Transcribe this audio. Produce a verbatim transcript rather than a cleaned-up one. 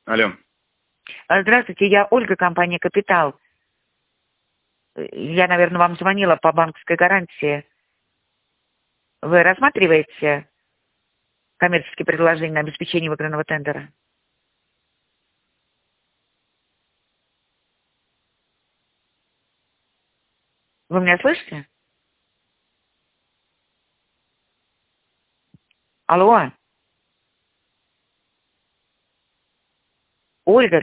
Алло. Здравствуйте, я Ольга, компания «Капитал». Я, наверное, вам звонила по банковской гарантии. Вы рассматриваете коммерческие предложения на обеспечение выигранного тендера? Вы меня слышите? Алло. Ольга,